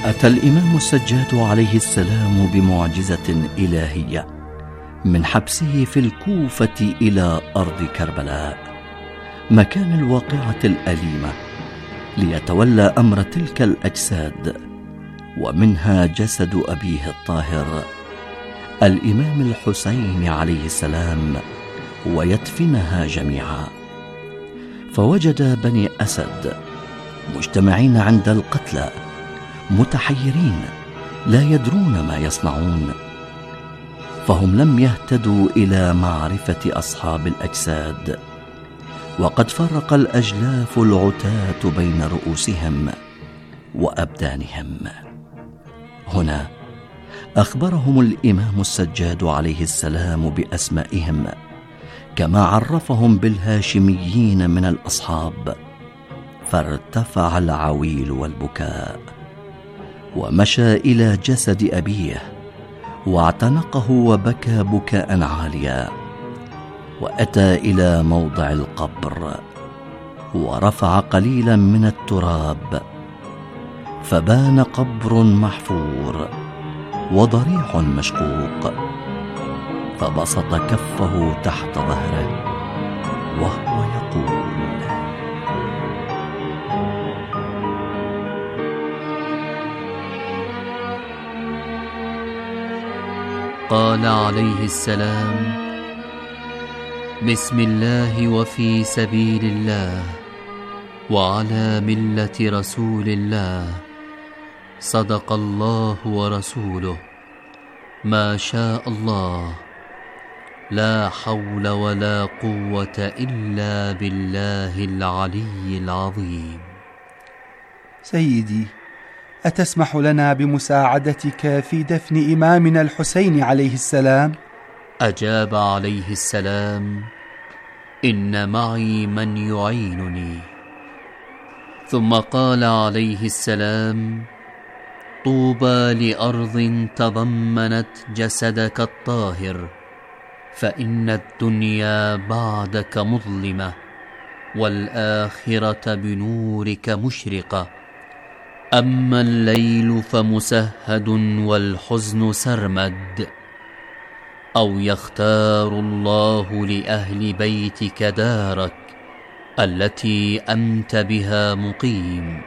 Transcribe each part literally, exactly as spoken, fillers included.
أتى الإمام السجاد عليه السلام بمعجزة إلهية من حبسه في الكوفة إلى أرض كربلاء مكان الواقعة الأليمة ليتولى أمر تلك الأجساد، ومنها جسد أبيه الطاهر الإمام الحسين عليه السلام، ويدفنها جميعا. فوجد بني أسد مجتمعين عند القتلى متحيرين لا يدرون ما يصنعون، فهم لم يهتدوا إلى معرفة أصحاب الأجساد، وقد فرق الأجلاف العتاة بين رؤوسهم وأبدانهم. هنا أخبرهم الإمام السجاد عليه السلام بأسمائهم، كما عرفهم بالهاشميين من الأصحاب، فارتفع العويل والبكاء، ومشى إلى جسد أبيه واعتنقه وبكى بكاء عاليا، وأتى إلى موضع القبر ورفع قليلا من التراب، فبان قبر محفور وضريح مشقوق، فبسط كفه تحت ظهره وهو يقول: قال عليه السلام: بسم الله وفي سبيل الله وعلى ملة رسول الله، صدق الله ورسوله، ما شاء الله، لا حول ولا قوة إلا بالله العلي العظيم. سيدي، أتسمح لنا بمساعدتك في دفن إمامنا الحسين عليه السلام؟ أجاب عليه السلام: إن معي من يعينني. ثم قال عليه السلام: طوبى لأرض تضمنت جسدك الطاهر، فإن الدنيا بعدك مظلمة والآخرة بنورك مشرقة. أما الليل فمسهد والحزن سرمد، أو يختار الله لأهل بيتك دارك التي أنت بها مقيم.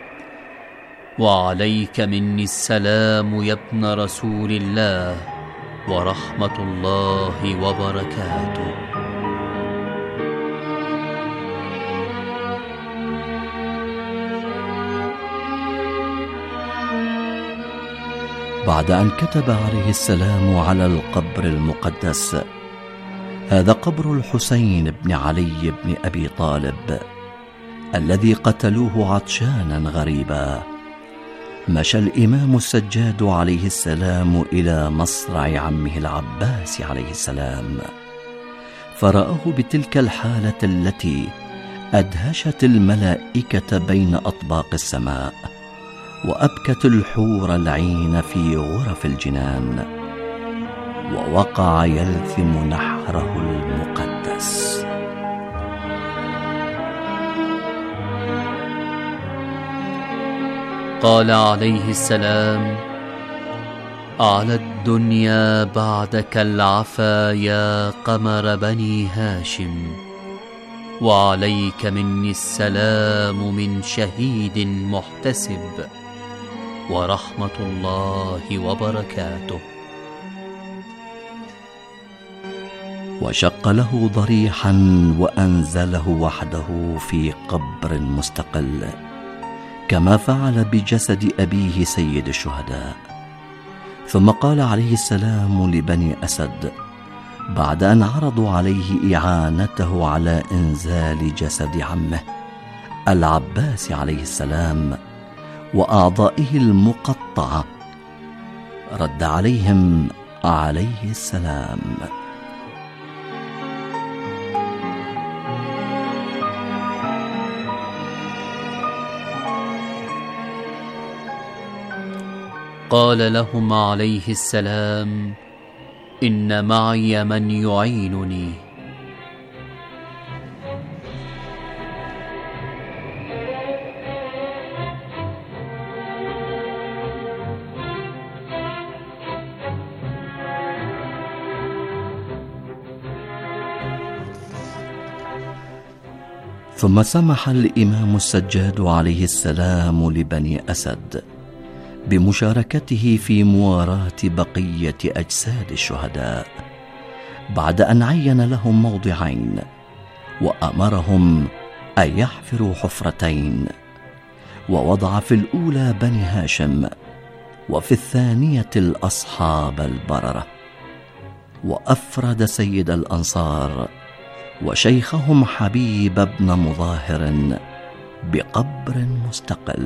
وعليك مني السلام يا ابن رسول الله ورحمة الله وبركاته. بعد أن كتب عليه السلام على القبر المقدس: هذا قبر الحسين بن علي بن أبي طالب الذي قتلوه عطشانا غريبا، مشى الإمام السجاد عليه السلام إلى مصرع عمه العباس عليه السلام، فرآه بتلك الحالة التي أدهشت الملائكة بين أطباق السماء، وأبكت الحور العين في غرف الجنان، ووقع يلثم نحره المقدس. قال عليه السلام: على الدنيا بعدك العفا يا قمر بني هاشم، وعليك مني السلام من شهيد محتسب ورحمة الله وبركاته. وشق له ضريحا وأنزله وحده في قبر مستقل، كما فعل بجسد أبيه سيد الشهداء. ثم قال عليه السلام لبني أسد بعد أن عرضوا عليه إعانته على إنزال جسد عمه العباس عليه السلام وأعضائه المقطعة، رد عليهم عليه السلام: قال لهم عليه السلام: إن معي من يعينني. ثم سمح الإمام السجاد عليه السلام لبني أسد بمشاركته في مواراة بقية أجساد الشهداء، بعد أن عين لهم موضعين وأمرهم أن يحفروا حفرتين، ووضع في الأولى بني هاشم وفي الثانية الأصحاب البررة، وأفرد سيد الأنصار وشيخهم حبيب بن مظاهر بقبر مستقل.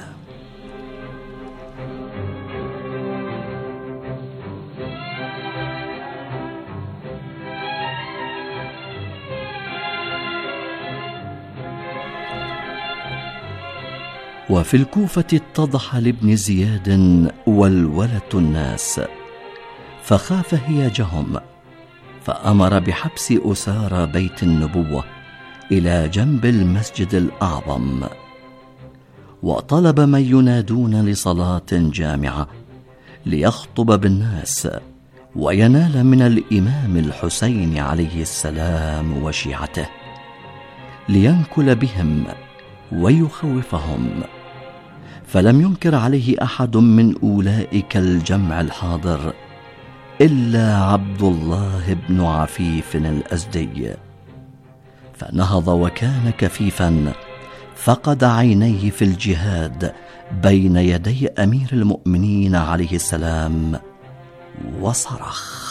وفي الكوفة اتضح لابن زياد ولولة الناس، فخاف هياجهم، فأمر بحبس أسار بيت النبوة إلى جنب المسجد الأعظم، وطلب من ينادون لصلاة جامعة ليخطب بالناس وينال من الإمام الحسين عليه السلام وشيعته، لينكل بهم ويخوفهم. فلم ينكر عليه أحد من أولئك الجمع الحاضر إلا عبد الله بن عفيف الأزدي، فنهض وكان كفيفا، فقد عينيه في الجهاد بين يدي أمير المؤمنين عليه السلام، وصرخ: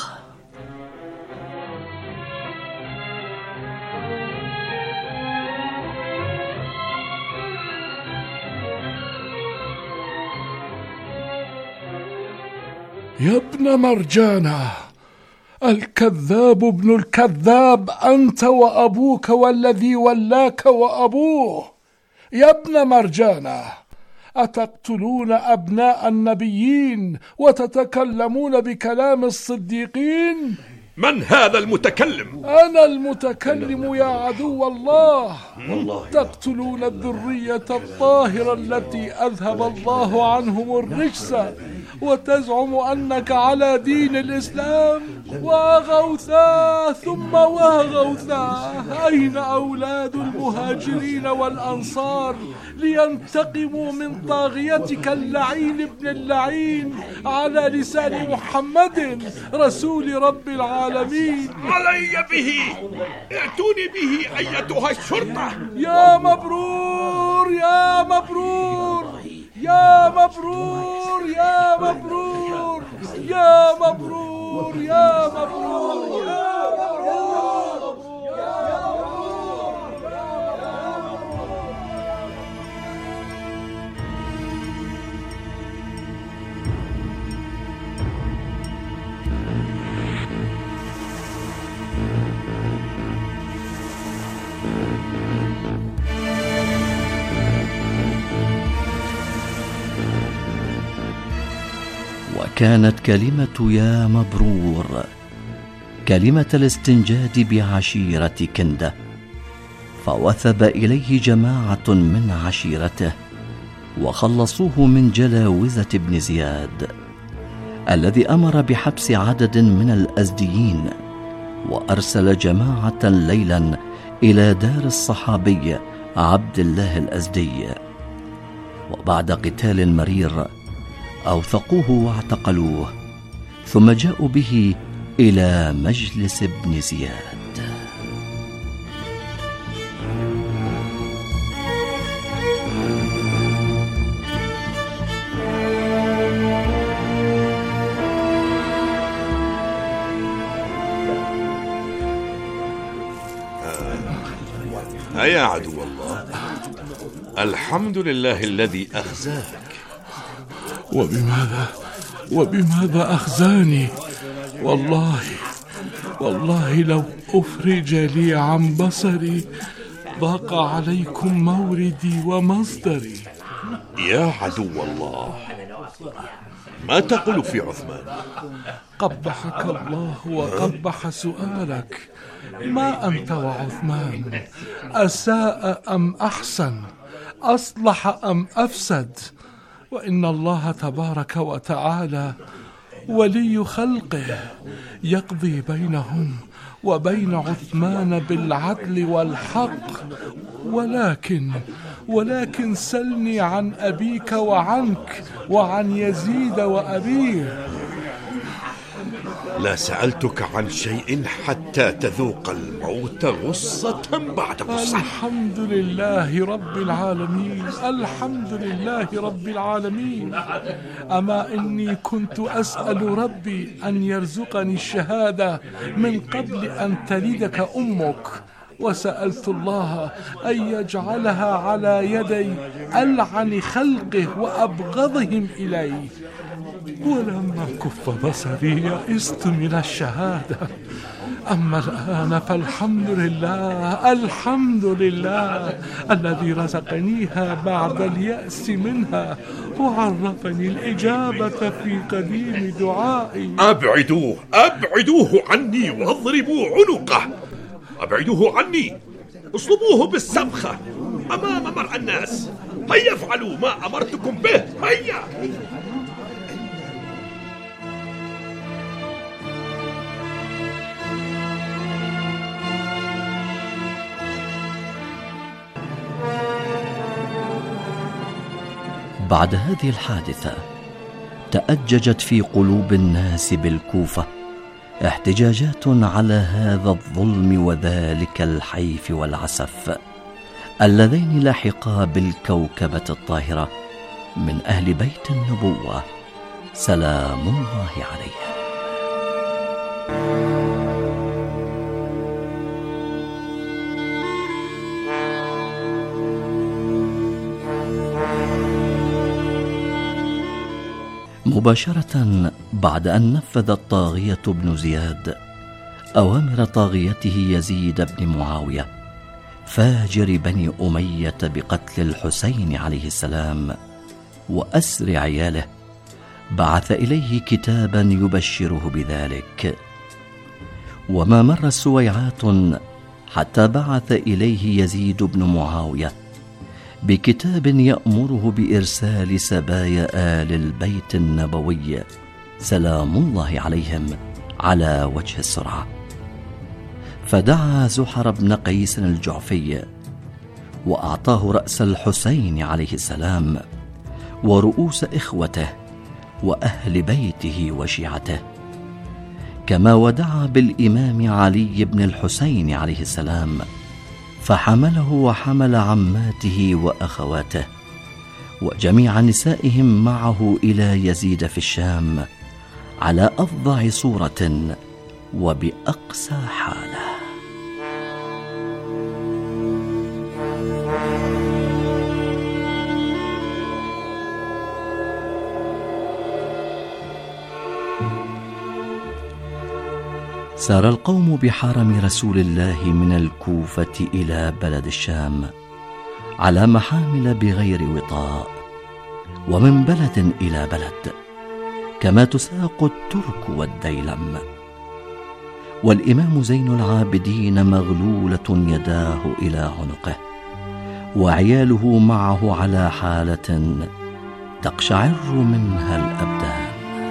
يا ابن مرجانة، الكذاب ابن الكذاب أنت وأبوك والذي ولاك وأبوه. يا ابن مرجانة، أتقتلون أبناء النبيين وتتكلمون بكلام الصديقين؟ من هذا المتكلم؟ أنا المتكلم يا عدو الله. تقتلون الذرية الطاهرة التي أذهب الله عنهم الرجس، وتزعم أنك على دين الإسلام. وغوثا ثم وغوثا، أين أولاد المهاجرين والأنصار لينتقموا من طاغيتك اللعين ابن اللعين على لسان محمد رسول رب العالمين؟ علي به، ائتوني به أيتها الشرطة. يا مبرور يا مبرور يا مبرور يا مبرور يا مبرور يا مبرور يا مبرور. وكانت كلمة يا مبرور كلمة الاستنجاد بعشيرة كندة، فوثب إليه جماعة من عشيرته وخلصوه من جلاوزة ابن زياد، الذي أمر بحبس عدد من الأزديين، وأرسل جماعة ليلا إلى دار الصحابي عبد الله الأزدي. وبعد قتال مرير أوثقوه واعتقلوه، ثم جاءوا به إلى مجلس ابن زياد. يا عدو الله، الحمد لله الذي أخزاك. وبماذا وبماذا أخزاني؟ والله والله لو أفرج لي عن بصري ضاق عليكم موردي ومصدري. يا عدو الله، ما تقول في عثمان؟ قبحك الله وقبح سؤالك. ما أنت وعثمان؟ أساء أم أحسن؟ أصلح أم أفسد؟ وإن الله تبارك وتعالى ولي خلقه يقضي بينهم وبين عثمان بالعدل والحق، ولكن ولكن سلني عن أبيك وعنك وعن يزيد وأبيه. لا سألتك عن شيء حتى تذوق الموت غصة بعد غصة. الحمد لله رب العالمين، الحمد لله رب العالمين. أما إني كنت أسأل ربي أن يرزقني الشهادة من قبل أن تلدك أمك، وسألت الله أن يجعلها على يدي ألعن خلقه وأبغضهم إليه، ولما كف بصري يئست من الشهادة. أما الآن فالحمد لله، الحمد لله الذي رزقنيها بعد اليأس منها وعرفني الإجابة في قديم دعائي. أبعدوه أبعدوه عني واضربوا عنقه، أبعدوه عني، اصلبوه بالسبخة أمام مرأى الناس. هيا افعلوا ما أمرتكم به، هيا. بعد هذه الحادثة تأججت في قلوب الناس بالكوفة احتجاجات على هذا الظلم وذلك الحيف والعسف اللذين لاحقا بالكوكبة الطاهرة من أهل بيت النبوة سلام الله عليهم. مباشرة بعد أن نفذ الطاغية بن زياد أوامر طاغيته يزيد بن معاوية فاجر بني أمية بقتل الحسين عليه السلام وأسر عياله، بعث إليه كتابا يبشره بذلك. وما مر سويعات حتى بعث إليه يزيد بن معاوية بكتاب يأمره بإرسال سبايا آل البيت النبوي سلام الله عليهم على وجه السرعة. فدعا زحر بن قيس الجعفي وأعطاه رأس الحسين عليه السلام ورؤوس إخوته وأهل بيته وشيعته، كما ودعا بالإمام علي بن الحسين عليه السلام فحمله وحمل عماته وأخواته وجميع نسائهم معه إلى يزيد في الشام على أفظع صورة وبأقسى حالة. سار القوم بحرم رسول الله من الكوفة إلى بلد الشام على محامل بغير وطاء، ومن بلد إلى بلد كما تساق الترك والديلم. والإمام زين العابدين مغلولة يداه إلى عنقه، وعياله معه على حالة تقشعر منها الأبدان.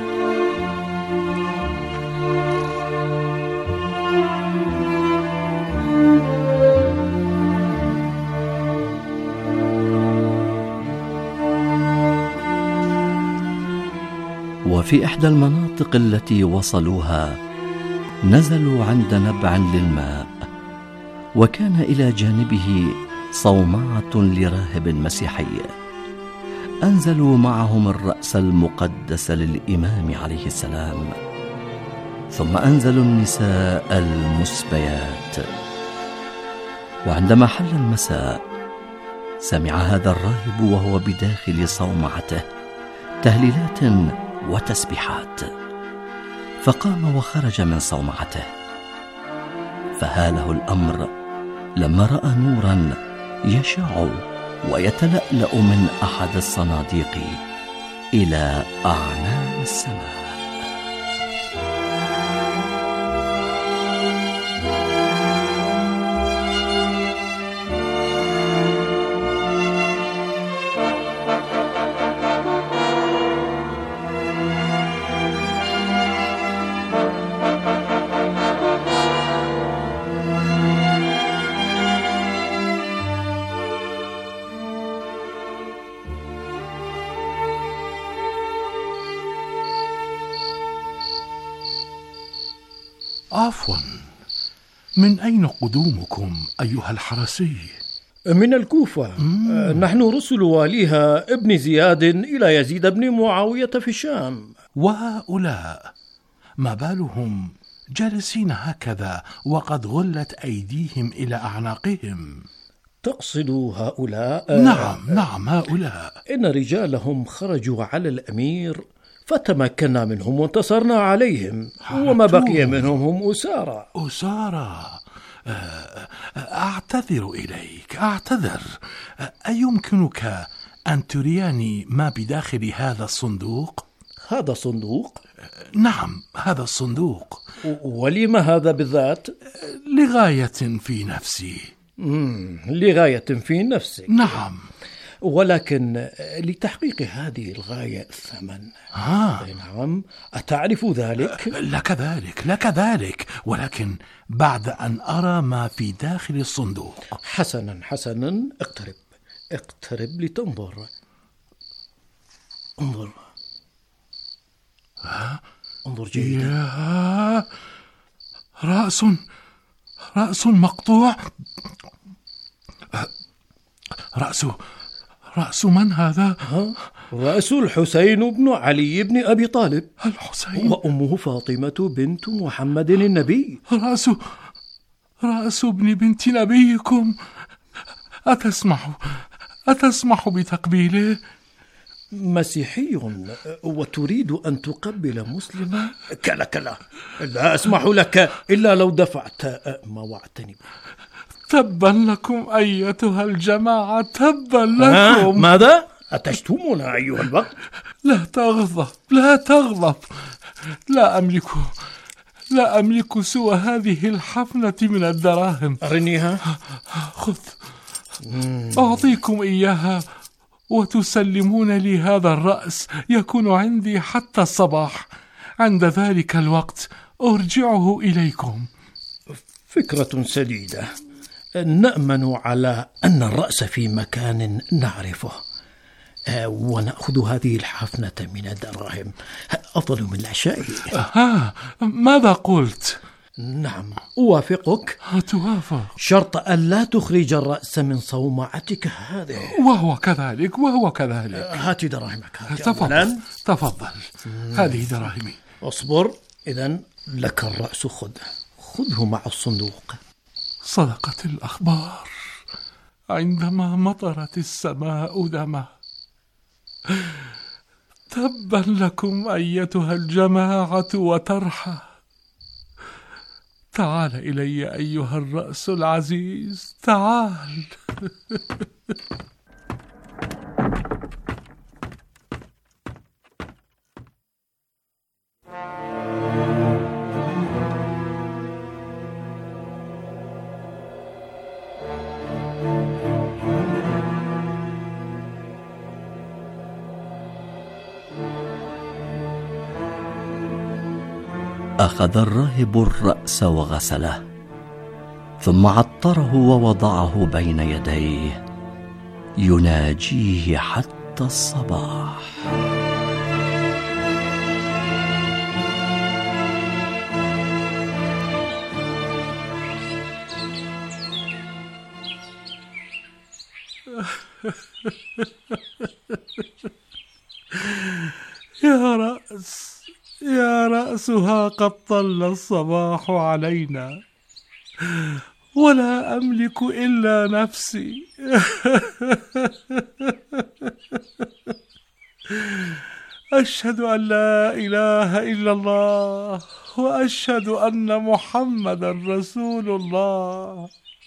وفي إحدى المناطق التي وصلوها نزلوا عند نبع للماء، وكان إلى جانبه صومعة لراهب مسيحي. أنزلوا معهم الرأس المقدس للإمام عليه السلام، ثم أنزلوا النساء المسبيات. وعندما حل المساء سمع هذا الراهب وهو بداخل صومعته تهليلات وتسبيحات، فقام وخرج من صومعته، فهاله الأمر لما رأى نورا يشع ويتلألأ من أحد الصناديق إلى أعنان السماء. عفوا، من أين قدومكم أيها الحرسي؟ من الكوفة. مم. نحن رسل واليها ابن زياد إلى يزيد بن معاوية في الشام. وهؤلاء ما بالهم جالسين هكذا وقد غلت أيديهم إلى أعناقهم؟ تقصد هؤلاء؟ نعم نعم هؤلاء. إن رجالهم خرجوا على الأمير فتمكنا منهم وانتصرنا عليهم، وما بقي منهم هم أسارى. أسارى؟ أعتذر إليك، أعتذر. أيمكنك أن تريني ما بداخل هذا الصندوق؟ هذا صندوق؟ نعم هذا الصندوق. ولم هذا بالذات؟ لغاية في نفسي. مم. لغاية في نفسك؟ نعم. ولكن لتحقيق هذه الغاية ثمن. ها. نعم، أتعرف ذلك؟ لك ذلك لك ذلك ولكن بعد أن أرى ما في داخل الصندوق. حسنا حسنا، اقترب اقترب لتنظر. انظر. ها؟ انظر جيدا. يا رأس رأس مقطوع. رأس رأس من هذا؟ ها؟ رأس الحسين بن علي بن أبي طالب. الحسين؟ وأمه فاطمة بنت محمد النبي. رأس رأس ابن بنت نبيكم. أتسمح أتسمح بتقبيله؟ مسيحي وتريد أن تقبل مسلما؟ كلا كلا، لا أسمح لك إلا لو دفعت ما وعدتني به. تبا لكم أيتها الجماعة، تبا لكم. ماذا؟ أتشتمنا أيها البغل؟ لا تغضب لا تغضب. لا أملك لا أملك سوى هذه الحفنة من الدراهم. أرنيها. خذ، أعطيكم إياها وتسلمون لي هذا الرأس يكون عندي حتى الصباح. عند ذلك الوقت أرجعه إليكم. فكرة سديدة. نأمن على أن الرأس في مكان نعرفه، ونأخذ هذه الحفنة من الدراهم. أفضل من العشاء. ها، ماذا قلت؟ نعم، أوافقك. توافق، شرط أن لا تخرج الرأس من صومعتك هذه. وهو كذلك وهو كذلك. هات دراهمك. تفضل تفضل. هذه دراهمي. اصبر، إذن لك الرأس، خذ خذه مع الصندوق. صدقت الأخبار عندما مطرت السماء دما. تبا لكم أيتها الجماعة وترحى. تعال إلي أيها الرأس العزيز، تعال. أخذ الراهب الرأس وغسله، ثم عطره ووضعه بين يديه يناجيه حتى الصباح. يا رأس يا رأسها قد طل الصباح علينا ولا أملك إلا نفسي. أشهد أن لا إله إلا الله وأشهد أن محمدا رسول الله،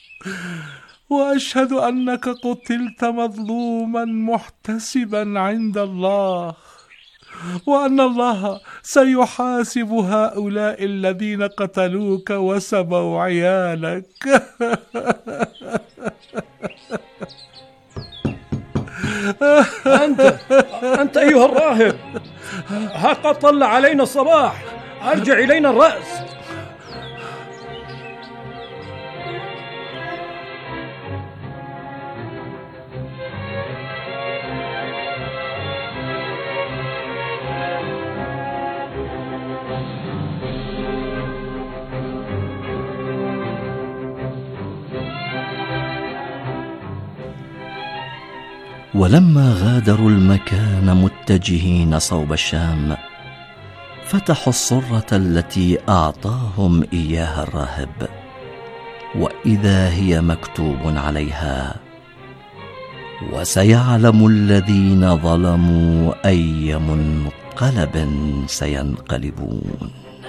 وأشهد أنك قتلت مظلوما محتسبا عند الله، وأن الله سيحاسب هؤلاء الذين قتلوك وسبوا عيالك. أنت أنت أيها الراهب، ها قد طل علينا الصباح، أرجع إلينا الرأس. ولما غادروا المكان متجهين صوب الشام، فتحوا الصرة التي أعطاهم إياها الراهب، وإذا هي مكتوب عليها: وسيعلم الذين ظلموا أي منقلب سينقلبون.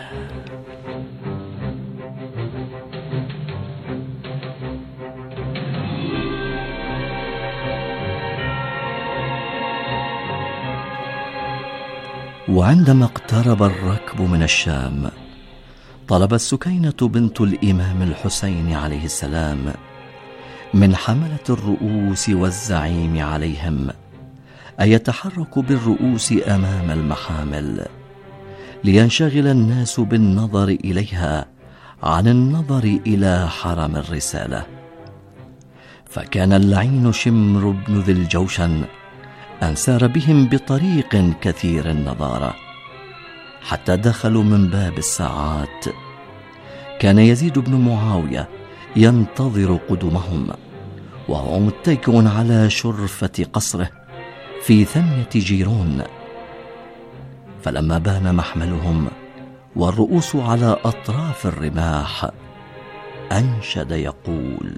وعندما اقترب الركب من الشام، طلبت سكينة بنت الإمام الحسين عليه السلام من حملة الرؤوس والزعيم عليهم أن يتحركوا بالرؤوس أمام المحامل، لينشغل الناس بالنظر إليها عن النظر إلى حرم الرسالة. فكان اللعين شمر بن ذي الجوشن أن سار بهم بطريق كثير النظارة حتى دخلوا من باب الساعات. كان يزيد بن معاوية ينتظر قدومهم، وهو متكئ على شرفة قصره في ثنية جيرون. فلما بان محملهم والرؤوس على أطراف الرماح، أنشد يقول: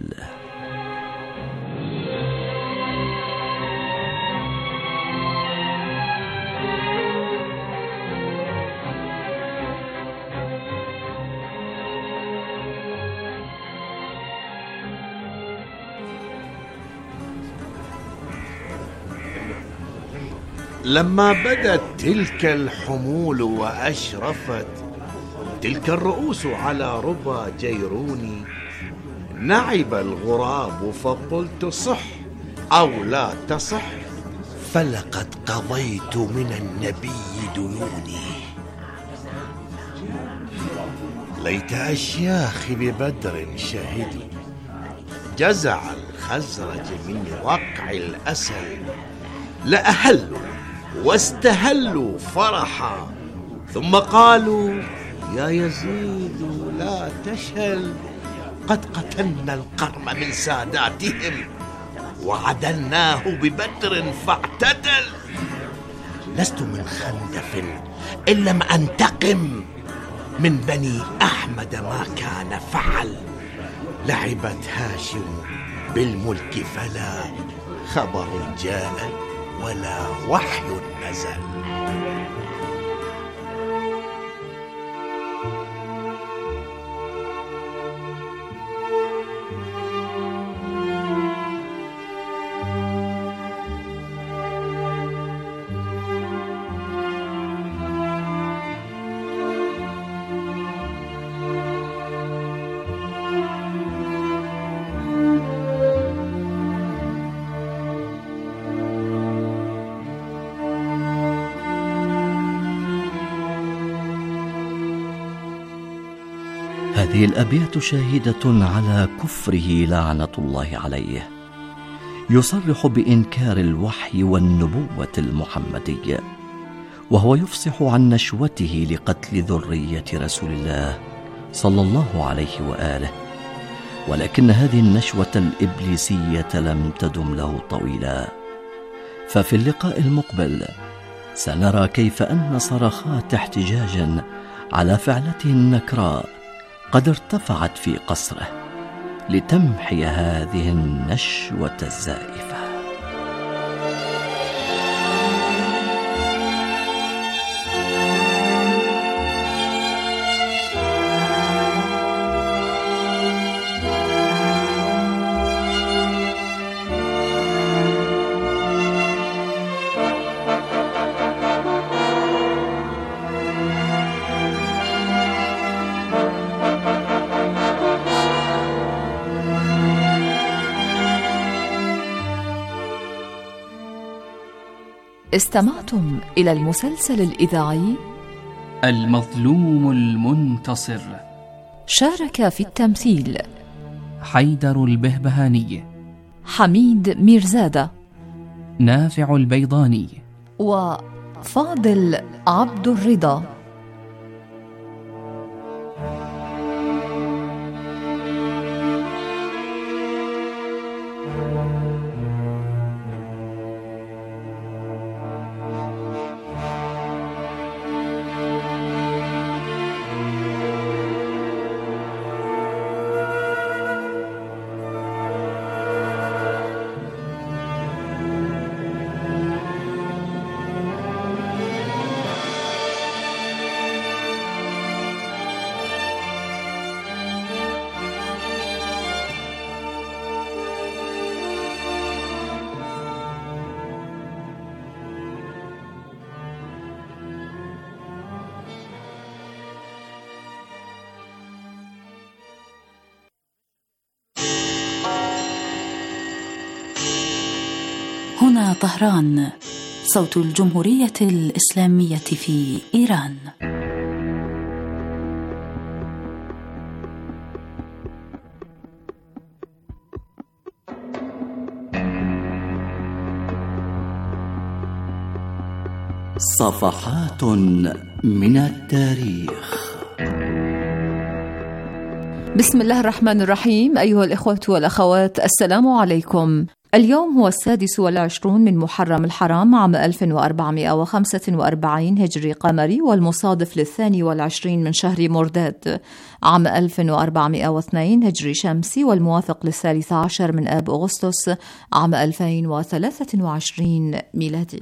لما بدت تلك الحمول وأشرفت تلك الرؤوس على ربى جيروني، نعب الغراب فقلت صح أو لا تصح، فلقد قضيت من النبي ديوني. ليت أشياخ ببدر شهدوا جزع الخزرج من وقع الأسد، لأهلوا واستهلوا فرحا، ثم قالوا: يا يزيد لا تشهل، قد قتلنا القرم من ساداتهم وعدلناه ببدر فاعتدل. لست من خندف إن لم أنتقم، من بني أحمد ما كان فعل. لعبت هاشم بالملك فلا خبر جاء ولا وحي نزل. هذه الأبيات شاهدة على كفره لعنة الله عليه، يصرح بإنكار الوحي والنبوة المحمدية، وهو يفصح عن نشوته لقتل ذرية رسول الله صلى الله عليه وآله. ولكن هذه النشوة الإبليسية لم تدم له طويلا، ففي اللقاء المقبل سنرى كيف أن صرخات احتجاج على فعلته النكراء قد ارتفعت في قصره لتمحي هذه النشوة الزائفة. استمعتم إلى المسلسل الإذاعي المظلوم المنتصر. شارك في التمثيل حيدر البهبهاني، حميد ميرزادة، نافع البيضاني، وفاضل عبد الرضا. هنا طهران، صوت الجمهورية الإسلامية في إيران. صفحات من التاريخ. بسم الله الرحمن الرحيم. أيها الإخوة والأخوات، السلام عليكم. اليوم هو السادس والعشرون من محرم الحرام عام ألف وأربعمائة وخمسة وأربعين هجري قمري، والمصادف للثاني والعشرين من شهر مرداد عام ألف وأربعمائة واثنين هجري شمسي، والموافق للثالث عشر من آب أغسطس عام ألفين وثلاثة وعشرين ميلادي.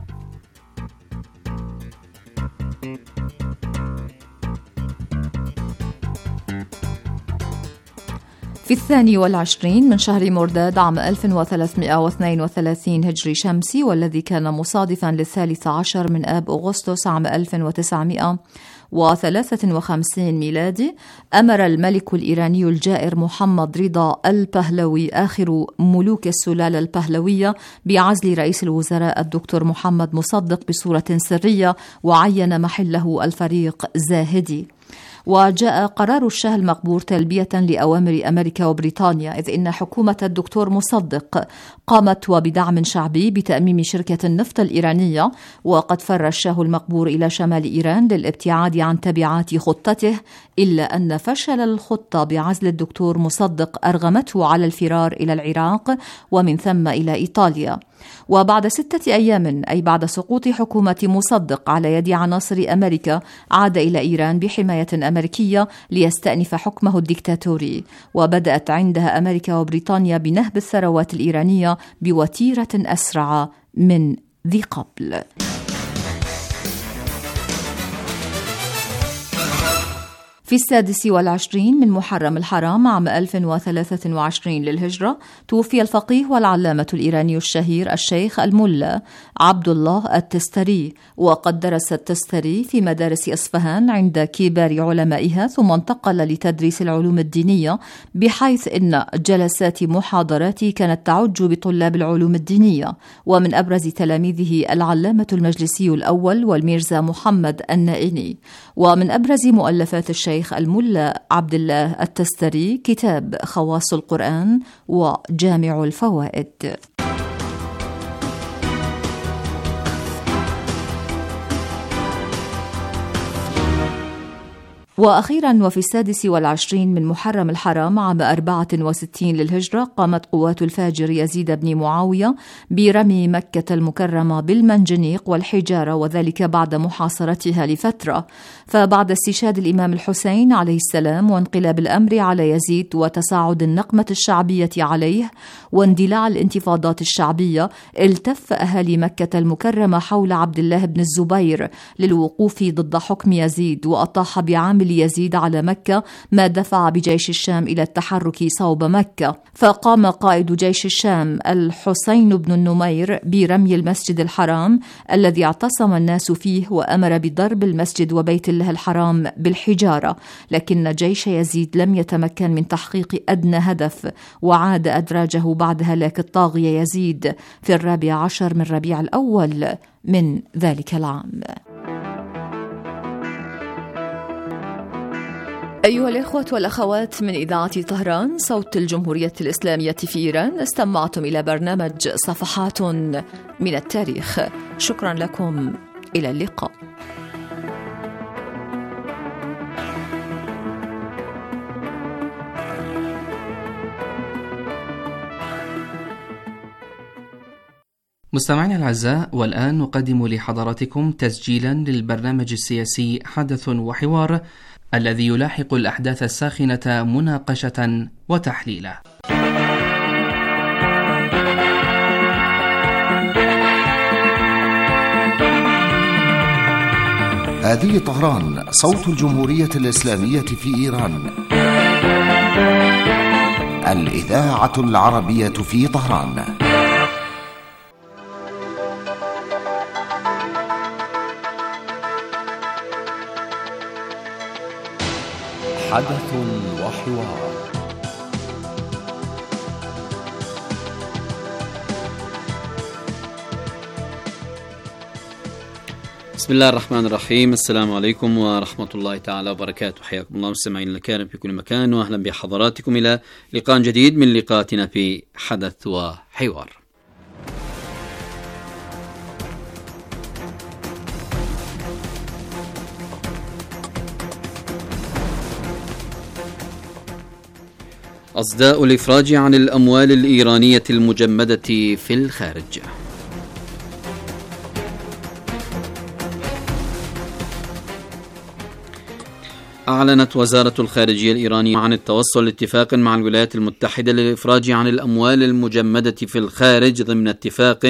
في الثاني والعشرين من شهر مرداد عام ألف وثلاثمائة واثنين وثلاثين هجري شمسي، والذي كان مصادفا للثالث عشر من آب أغسطس عام ألف وتسعمائة وثلاثة وخمسين ميلادي، أمر الملك الإيراني الجائر محمد رضا البهلوي آخر ملوك السلالة البهلوية بعزل رئيس الوزراء الدكتور محمد مصدق بصورة سرية، وعين محله الفريق زاهدي. وجاء قرار الشاه المقبور تلبية لأوامر أمريكا وبريطانيا، إذ إن حكومة الدكتور مصدق قامت وبدعم شعبي بتأميم شركة النفط الإيرانية، وقد فر الشاه المقبور إلى شمال إيران للابتعاد عن تبعات خطته، إلا أن فشل الخطة بعزل الدكتور مصدق أرغمته على الفرار إلى العراق ومن ثم إلى إيطاليا. وبعد ستة أيام، أي بعد سقوط حكومة مصدق على يد عناصر أمريكا، عاد إلى إيران بحماية أمريكية ليستأنف حكمه الديكتاتوري، وبدأت عندها أمريكا وبريطانيا بنهب الثروات الإيرانية بوتيرة أسرع من ذي قبل. في السادس والعشرين من محرم الحرام عام ألف وثلاثة وعشرين للهجرة، توفي الفقيه والعلامة الإيراني الشهير الشيخ الملا عبد الله التستري، وقد درس التستري في مدارس إصفهان عند كبار علمائها، ثم انتقل لتدريس العلوم الدينية، بحيث إن جلسات محاضراته كانت تعج بطلاب العلوم الدينية. ومن أبرز تلاميذه العلامة المجلسي الأول والميرزا محمد النائني. ومن أبرز مؤلفات الشيخ الملا عبد الله التستري كتاب خواص القرآن وجامع الفوائد. وأخيرا، وفي السادس والعشرين من محرم الحرام عام أربعة وستين للهجرة، قامت قوات الفاجر يزيد بن معاوية برمي مكة المكرمة بالمنجنيق والحجارة، وذلك بعد محاصرتها لفترة. فبعد استشهاد الإمام الحسين عليه السلام وانقلاب الأمر على يزيد وتصاعد النقمة الشعبية عليه واندلاع الانتفاضات الشعبية، التف أهالي مكة المكرمة حول عبد الله بن الزبير للوقوف ضد حكم يزيد، وأطاح بعامل يزيد على مكة ما دفع بجيش الشام إلى التحرك صوب مكة. فقام قائد جيش الشام الحسين بن النمير برمي المسجد الحرام الذي اعتصم الناس فيه، وأمر بضرب المسجد وبيت الله الحرام بالحجارة، لكن جيش يزيد لم يتمكن من تحقيق أدنى هدف، وعاد أدراجه بعد هلاك الطاغية يزيد في الرابع عشر من ربيع الأول من ذلك العام. أيها الإخوة والأخوات، من إذاعة طهران صوت الجمهورية الإسلامية في إيران، استمعتم إلى برنامج صفحات من التاريخ. شكرا لكم، إلى اللقاء. مستمعينا الأعزاء، والآن نقدم لحضراتكم تسجيلا للبرنامج السياسي حدث وحوار، الذي يلاحق الأحداث الساخنة مناقشة وتحليلا. هذه طهران، صوت الجمهورية الإسلامية في إيران، الإذاعة العربية في طهران. حدث وحوار. بسم الله الرحمن الرحيم. السلام عليكم ورحمة الله تعالى وبركاته. حياكم الله مستمعين الكرام في كل مكان، وأهلا بحضراتكم إلى لقاء جديد من لقاءاتنا في حدث وحوار. أصداء الإفراج عن الأموال الإيرانية المجمدة في الخارج. أعلنت وزارة الخارجية الإيرانية عن التوصل لاتفاق مع الولايات المتحدة للإفراج عن الأموال المجمدة في الخارج ضمن اتفاق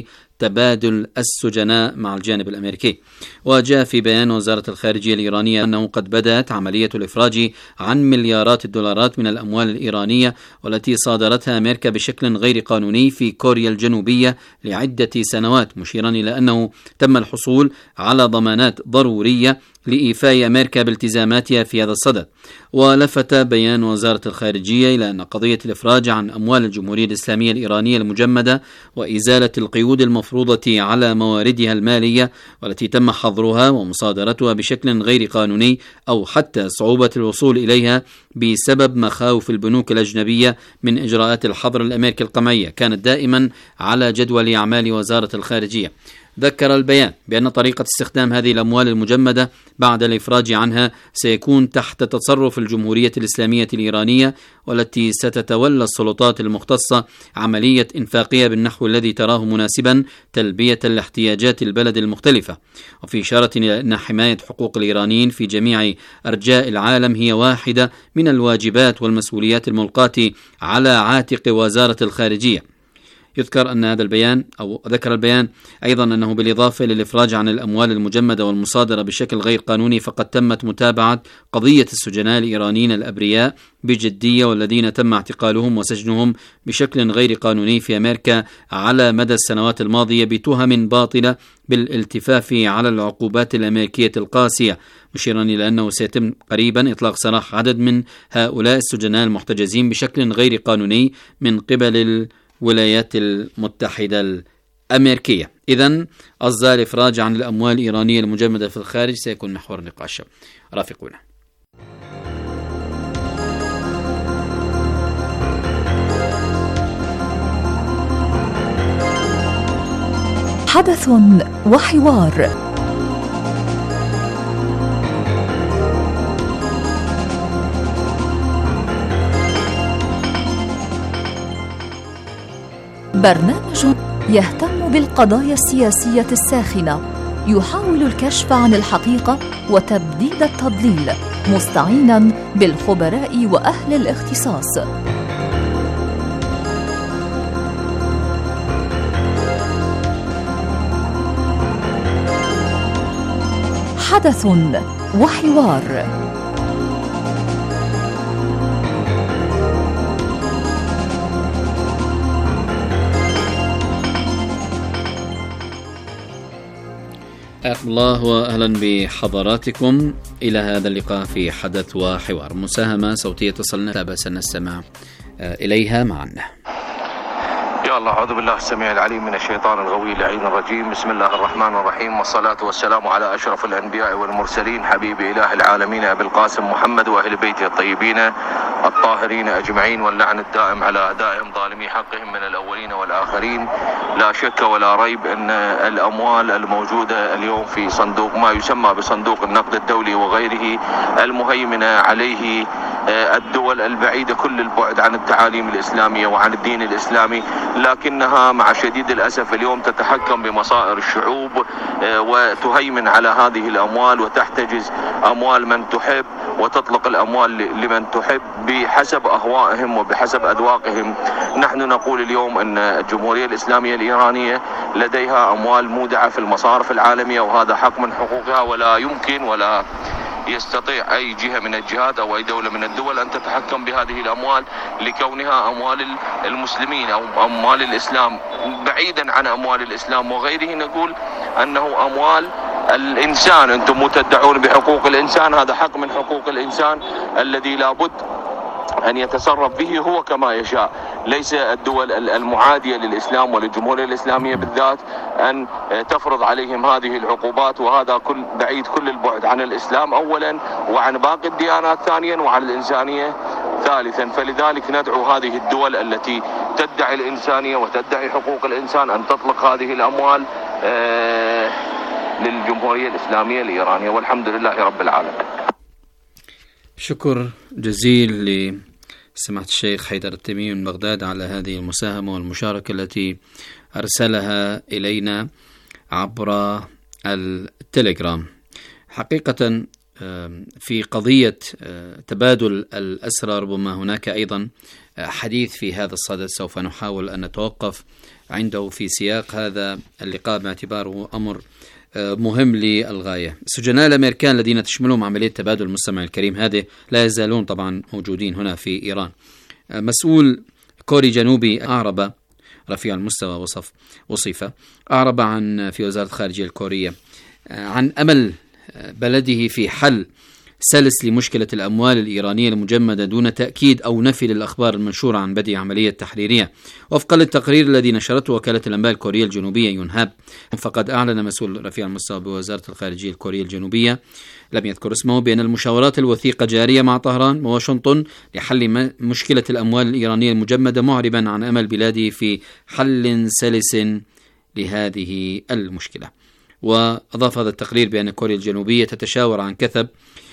لتبادل السجناء مع الجانب الأمريكي. وجاء في بيان وزارة الخارجية الإيرانية أنه قد بدأت عملية الإفراج عن مليارات الدولارات من الأموال الإيرانية والتي صادرتها أمريكا بشكل غير قانوني في كوريا الجنوبية لعدة سنوات، مشيرا إلى أنه تم الحصول على ضمانات ضرورية لإيفاء أمريكا بالتزاماتها في هذا الصدد. ولفت بيان وزارة الخارجية إلى أن قضية الإفراج عن أموال الجمهورية الإسلامية الإيرانية المجمدة وإزالة القيود المفروضة على مواردها المالية والتي تم حظرها ومصادرتها بشكل غير قانوني أو حتى صعوبة الوصول إليها بسبب مخاوف البنوك الأجنبية من إجراءات الحظر الأمريكي القمعية كانت دائما على جدول أعمال وزارة الخارجية. ذكر البيان بأن طريقة استخدام هذه الأموال المجمدة بعد الإفراج عنها سيكون تحت تصرف الجمهورية الإسلامية الإيرانية، والتي ستتولى السلطات المختصة عملية إنفاقها بالنحو الذي تراه مناسبا تلبية لاحتياجات البلد المختلفة. وفي إشارة إلى أن حماية حقوق الإيرانيين في جميع أرجاء العالم هي واحدة من الواجبات والمسؤوليات الملقاة على عاتق وزارة الخارجية. يذكر أن هذا البيان أو ذكر البيان أيضا أنه بالإضافة للإفراج عن الأموال المجمدة والمصادرة بشكل غير قانوني فقد تمت متابعة قضية السجناء الإيرانيين الأبرياء بجدية والذين تم اعتقالهم وسجنهم بشكل غير قانوني في أمريكا على مدى السنوات الماضية بتهم باطلة بالالتفاف على العقوبات الأمريكية القاسية، مشيرا إلى أنه سيتم قريبا إطلاق سراح عدد من هؤلاء السجناء المحتجزين بشكل غير قانوني من قبل الولايات المتحدة الأمريكية. إذن أصداء الإفراج عن الأموال الإيرانية المجمدة في الخارج سيكون محور نقاش. رافقونا. حدث وحوار. برنامج يهتم بالقضايا السياسية الساخنة، يحاول الكشف عن الحقيقة وتبديد التضليل، مستعينا بالخبراء وأهل الاختصاص. حدث وحوار. حياكم الله وأهلا بحضراتكم إلى هذا اللقاء في حدث وحوار. مساهمة صوتية تصلنا لا بأس نستمع إليها معنا. يا الله، أعوذ بالله السميع العليم من الشيطان الغوي اللعين الرجيم. بسم الله الرحمن الرحيم، والصلاة والسلام على أشرف الأنبياء والمرسلين حبيب إله العالمين أبي القاسم محمد وأهل بيته الطيبين الطاهرين أجمعين، واللعن الدائم على أعدائهم ظالمي حقهم من الأولين والآخرين. لا شك ولا ريب أن الأموال الموجودة اليوم في صندوق ما يسمى بصندوق النقد الدولي وغيره المهيمنة عليه الدول البعيدة كل البعد عن التعاليم الإسلامية وعن الدين الإسلامي، لكنها مع شديد الأسف اليوم تتحكم بمصائر الشعوب وتهيمن على هذه الأموال وتحتجز أموال من تحب وتطلق الأموال لمن تحب بحسب أهوائهم وبحسب أذواقهم. نحن نقول اليوم أن الجمهورية الإسلامية الإيرانية لديها أموال مودعة في المصارف العالمية، وهذا حق من حقوقها، ولا يمكن ولا يستطيع أي جهة من الجهات أو أي دولة من الدول أن تتحكم بهذه الأموال لكونها أموال المسلمين أو أموال الإسلام. بعيدا عن أموال الإسلام وغيره نقول أنه أموال الإنسان. أنتم متدعون بحقوق الإنسان، هذا حق من حقوق الإنسان الذي لابد أن يتصرف به هو كما يشاء، ليس الدول المعادية للإسلام وللجمهورية الإسلامية بالذات أن تفرض عليهم هذه العقوبات، وهذا كل بعيد كل البعد عن الإسلام أولا وعن باقي الديانات ثانيا وعن الإنسانية ثالثا. فلذلك ندعو هذه الدول التي تدعي الإنسانية وتدعي حقوق الإنسان أن تطلق هذه الأموال للجمهورية الإسلامية الإيرانية، والحمد لله رب العالمين. شكر جزيل لسماحة الشيخ حيدر التميمي من بغداد على هذه المساهمة والمشاركة التي أرسلها إلينا عبر التليجرام. حقيقة في قضية تبادل الأسرى ربما هناك أيضا حديث في هذا الصدد سوف نحاول أن نتوقف عنده في سياق هذا اللقاء باعتباره أمر مهم للغاية. السجناء الأمريكان الذين تشملهم عملية تبادل المستمع الكريم هذه لا يزالون طبعا موجودين هنا في إيران. مسؤول كوري جنوبي أعرب رفيع المستوى وصف وصفة أعرب عن في وزارة الخارجية الكورية عن أمل بلده في حل سلس لمشكلة الأموال الإيرانية المجمدة دون تأكيد أو نفي للأخبار المنشورة عن بدء عملية تحريرية. وفقا للتقرير الذي نشرته وكالة الأنباء الكورية الجنوبية يونهاب، فقد أعلن مسؤول رفيع المستوى بوزارة الخارجية الكورية الجنوبية لم يذكر اسمه بأن المشاورات الوثيقة جارية مع طهران وواشنطن لحل مشكلة الأموال الإيرانية المجمدة، معربا عن أمل بلاده في حل سلس لهذه المشكلة. وأضاف هذا التقرير بأن كوريا الجنوبية تتشاور عن كثب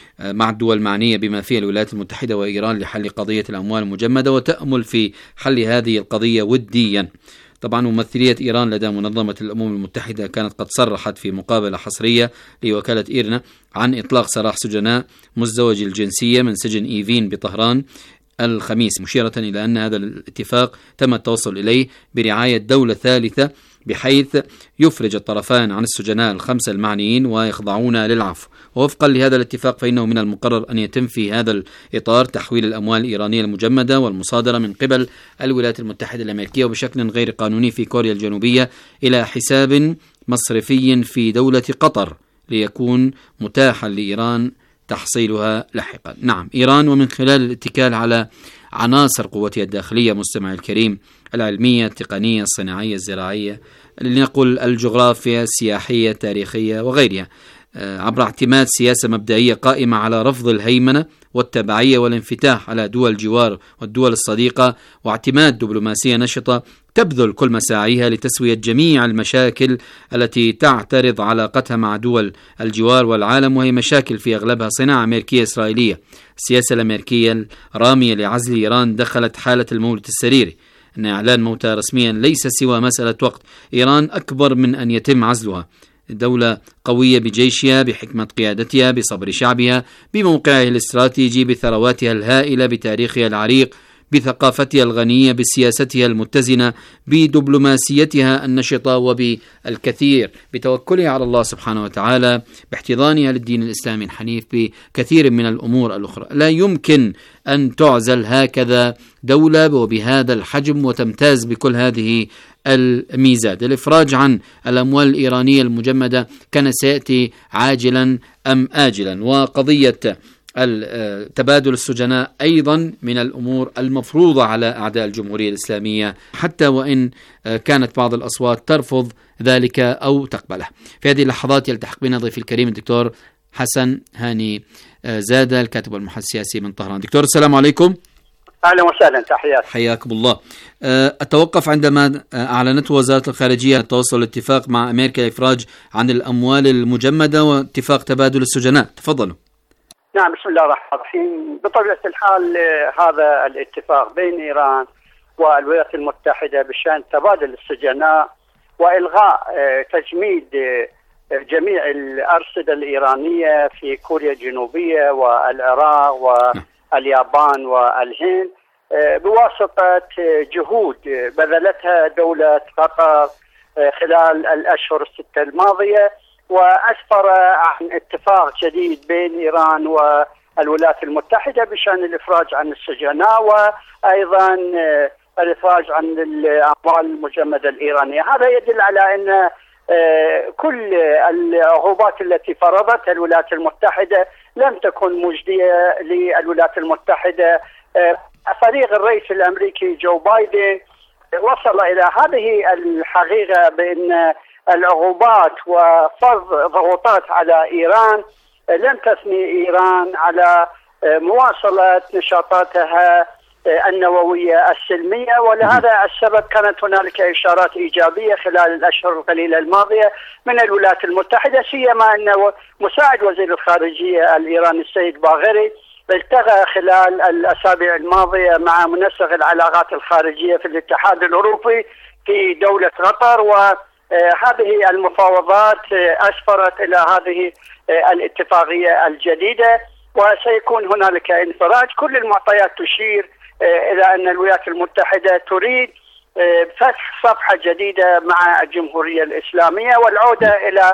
مع الدول المعنية بما فيها الولايات المتحدة وإيران لحل قضية الأموال المجمدة، وتأمل في حل هذه القضية وديا. طبعا ممثلية إيران لدى منظمة الأمم المتحدة كانت قد صرحت في مقابلة حصرية لوكالة إيرنا عن إطلاق سراح سجناء مزدوج الجنسية من سجن إيفين بطهران الخميس، مشيرة إلى أن هذا الاتفاق تم التوصل إليه برعاية دولة ثالثة بحيث يفرج الطرفان عن السجناء الخمسة المعنيين ويخضعون للعفو. ووفقا لهذا الاتفاق فإنه من المقرر أن يتم في هذا الإطار تحويل الأموال الإيرانية المجمدة والمصادرة من قبل الولايات المتحدة الأمريكية وبشكل غير قانوني في كوريا الجنوبية إلى حساب مصرفي في دولة قطر ليكون متاحا لإيران تحصيلها لاحقا. نعم، إيران ومن خلال الاتكال على عناصر قوتها الداخلية مستمع الكريم العلمية التقنية الصناعية الزراعية لنقل الجغرافيا السياحية التاريخية وغيرها، عبر اعتماد سياسة مبدئية قائمة على رفض الهيمنة والتبعية والانفتاح على دول الجوار والدول الصديقة، واعتماد دبلوماسية نشطة تبذل كل مساعيها لتسوية جميع المشاكل التي تعترض علاقتها مع دول الجوار والعالم، وهي مشاكل في أغلبها صناعة أمريكية إسرائيلية. السياسة الأمريكية الرامية لعزل إيران دخلت حالة المولد السريري، أن إعلان موتها رسميا ليس سوى مسألة وقت. إيران أكبر من أن يتم عزلها، دولة قوية بجيشها بحكمة قيادتها بصبر شعبها بموقعها الاستراتيجي بثرواتها الهائلة بتاريخها العريق بثقافتها الغنية بسياستها المتزنة بدبلوماسيتها النشطة وبالكثير بتوكلها على الله سبحانه وتعالى باحتضانها للدين الإسلامي الحنيف بكثير من الأمور الأخرى. لا يمكن أن تعزل هكذا دولة وبهذا الحجم وتمتاز بكل هذه الميزات. الإفراج عن الأموال الإيرانية المجمدة كان سيأتي عاجلا أم آجلا، وقضية تبادل السجناء أيضا من الأمور المفروضة على أعداء الجمهورية الإسلامية، حتى وإن كانت بعض الأصوات ترفض ذلك أو تقبله. في هذه اللحظات يلتحق بنا ضيفي الكريم الدكتور حسن هاني زادة، الكاتب والمحلل السياسي من طهران. دكتور السلام عليكم. أهلا وسهلا، تحيات. حياكم الله. أتوقف عندما أعلنت وزارة الخارجية التوصل لاتفاق مع أمريكا لإفراج عن الأموال المجمدة واتفاق تبادل السجناء. تفضلوا. نعم، بسم الله الرحمن الرحيم. بطبيعة الحال هذا الاتفاق بين إيران والولايات المتحدة بشأن تبادل السجناء وإلغاء تجميد جميع الأرصدة الإيرانية في كوريا الجنوبية والعراق واليابان والهند بواسطة جهود بذلتها دولة قطر خلال الأشهر الستة الماضية، وأسفر عن اتفاق جديد بين إيران والولايات المتحدة بشأن الإفراج عن السجناء وأيضا الإفراج عن الأموال المجمدة الإيرانية. هذا يدل على أن كل العقوبات التي فرضتها الولايات المتحدة لم تكن مجدية للولايات المتحدة فريق الرئيس الأمريكي جو بايدن وصل إلى هذه الحقيقة بأن العقوبات وفرض ضغوطات على إيران لن تثني إيران على مواصلة نشاطاتها النووية السلمية، ولهذا السبب كانت هنالك إشارات إيجابية خلال الأشهر القليلة الماضية من الولايات المتحدة، سيما أن مساعد وزير الخارجية الإيراني السيد باغري التقى خلال الأسابيع الماضية مع منسق العلاقات الخارجية في الاتحاد الأوروبي في دولة قطر، وهذه المفاوضات أسفرت إلى هذه الاتفاقية الجديدة، وسيكون هنالك انفراج. كل المعطيات تشير إلى أن الولايات المتحدة تريد فتح صفحة جديدة مع الجمهورية الإسلامية والعودة إلى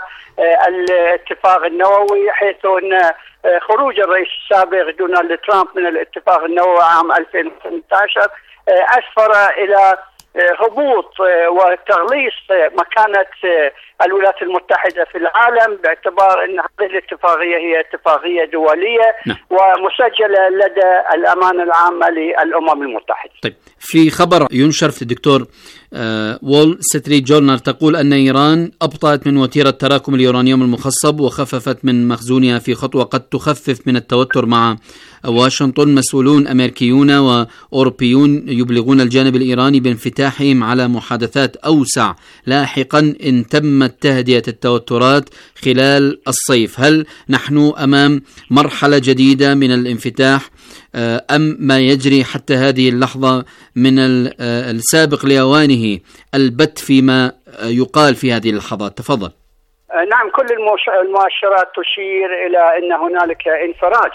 الاتفاق النووي، حيث أن خروج الرئيس السابق دونالد ترامب من الاتفاق النووي عام ألفين وثمانية عشر أسفر إلى هبوط وتغليص مكانة الولايات المتحدة في العالم، باعتبار أن هذه الاتفاقية هي اتفاقية دولية نعم. ومسجلة لدى الأمانة العامة للأمم المتحدة. طيب، في خبر ينشر في الدكتور وول ستريت جورنال تقول أن إيران أبطأت من وتيرة تراكم اليورانيوم المخصب وخففت من مخزونها في خطوة قد تخفف من التوتر مع واشنطن. مسؤولون أمريكيون وأوروبيون يبلغون الجانب الإيراني بانفتاحهم على محادثات أوسع لاحقا إن تمت تهدئة التوترات خلال الصيف. هل نحن أمام مرحلة جديدة من الانفتاح أم ما يجري حتى هذه اللحظة من السابق لأوانه البت فيما يقال في هذه اللحظات؟ تفضل. نعم، كل المؤشرات تشير إلى أن هنالك انفراج